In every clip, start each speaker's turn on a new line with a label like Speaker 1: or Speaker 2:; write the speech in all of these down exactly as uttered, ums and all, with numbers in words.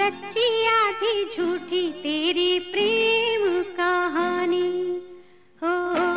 Speaker 1: सच्ची आधी झूठी तेरी प्रेम कहानी हो,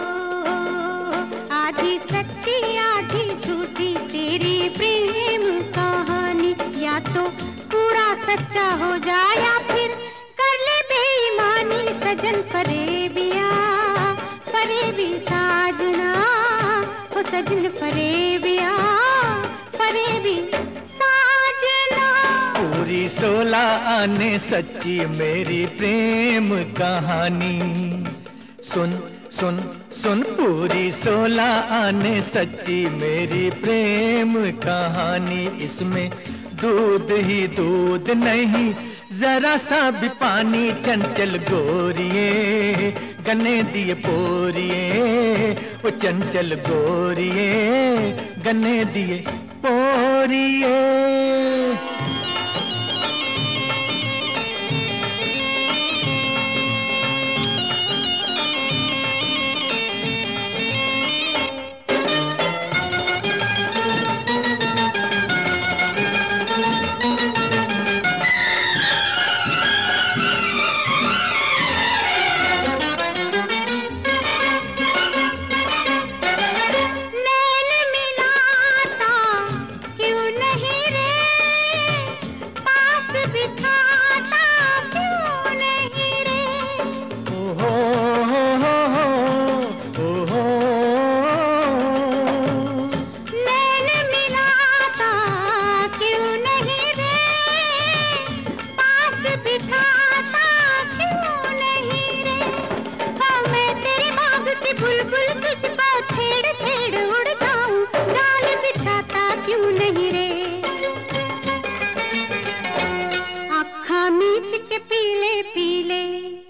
Speaker 1: आधी सच्ची आधी झूठी तेरी प्रेम कहानी। या तो पूरा सच्चा हो जाए या फिर कर ले बेईमानी। सजन फरेबिया फरेबी साजना हो, सजन फरेबिया फरेबी साजना।
Speaker 2: पूरी सोलह आने सच्ची मेरी प्रेम कहानी। सुन सुन सुन पूरी सोलह आने सच्ची मेरी प्रेम कहानी। इसमें दूध ही दूध नहीं जरा सा भी पानी। चंचल गोरिये गन्ने दिए पोरिये, वो चंचल गोरिये गन्ने दिए पोरिये।
Speaker 1: पीले पीले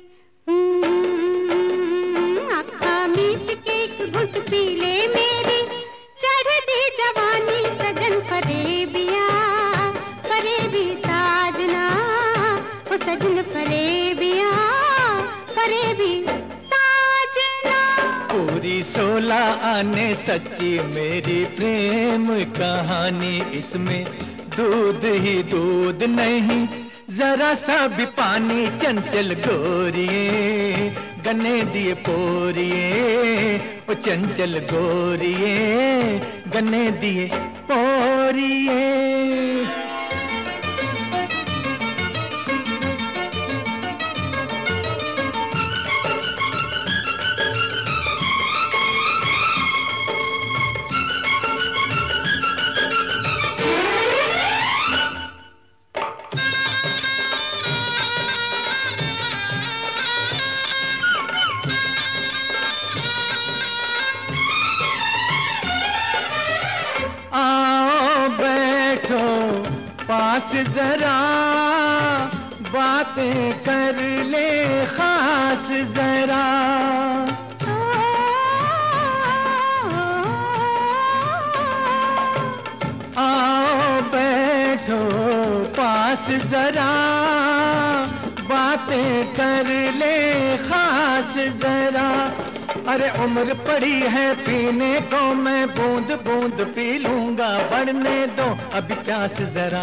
Speaker 1: आँखा मीच के एक घुट पीले मेरी चढ़ दी जवानी। सजन फरेबिया फरेबी साजना वो, सजन फरेबिया फरेबी साजना।
Speaker 2: पूरी सोलह आने सच्ची मेरी प्रेम कहानी। इसमें दूध ही दूध नहीं जरा सा भी पानी। चंचल गोरिये गन्ने दिए पोरिये, ओ चंचल गोरिये गन्ने दिए पोरिये। आओ बैठो पास जरा बातें कर ले खास जरा। आओ बैठो पास जरा बातें कर ले खास जरा। अरे उम्र पड़ी है पीने को, मैं बूंद बूंद पी लूंगा। बढ़ने दो अभी प्यास जरा।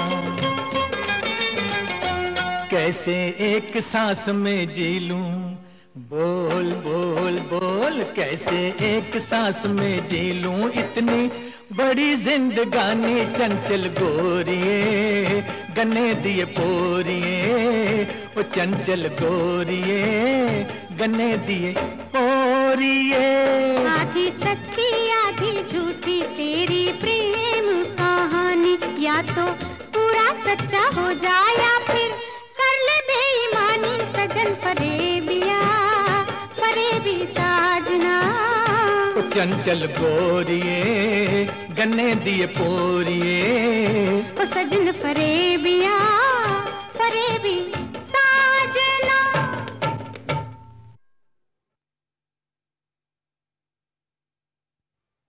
Speaker 2: कैसे एक सांस में जी लूं, बोल बोल बोल। कैसे एक सांस में जी लूं इतनी बड़ी जिंदगानी। चंचल गोरिये गन्ने दिए पोरिये, वो चंचल गोरिये गन्ने दिए पोरिये।
Speaker 1: आधी सच्ची आधी झूठी तेरी प्रेम कहानी। या तो पूरा सच्चा हो जाए या फिर कर ले बेईमानी। सजन फरेबिया फरेबी साजना,
Speaker 2: वो चंचल गोरिये गन्ने दिए पोरिये,
Speaker 1: वो सजन फरेबिया